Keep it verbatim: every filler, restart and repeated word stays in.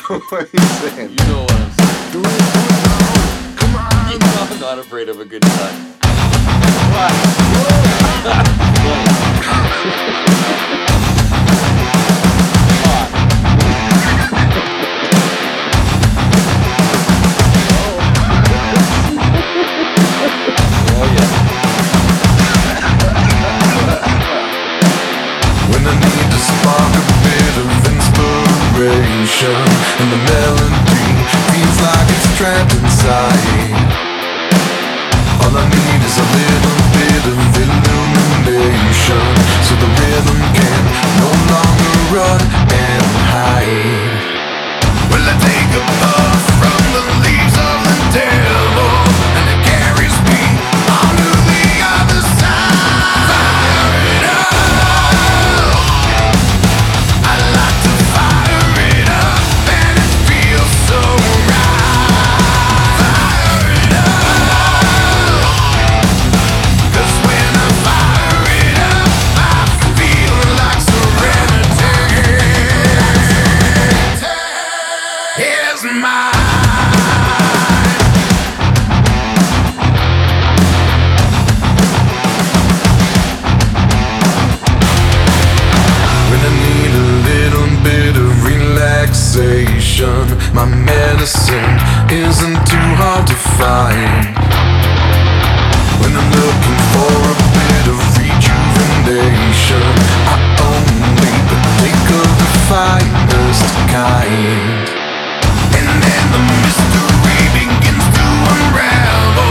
What are you saying? You know what I'm saying. Do it, do it now. Come on. You know I'm not afraid of a good time. Oh yeah. When I need to spark a bit of inspiration, and the melody feels like it's trapped inside. All I need is a little bit of illumination, so the rhythm can no longer run and hide. Will I take a puff from the leaves of the devil, and it carries me on to the other side? Fire it up. I like to fire it up, and it feels so right. Fire it up. 'Cause when I fire it up, I feel like serenity is mine. When I need a little bit of relaxation, my medicine isn't too hard to find. When I'm looking for a bit of rejuvenation, I only partake of the finest kind. And then the mystery begins to unravel.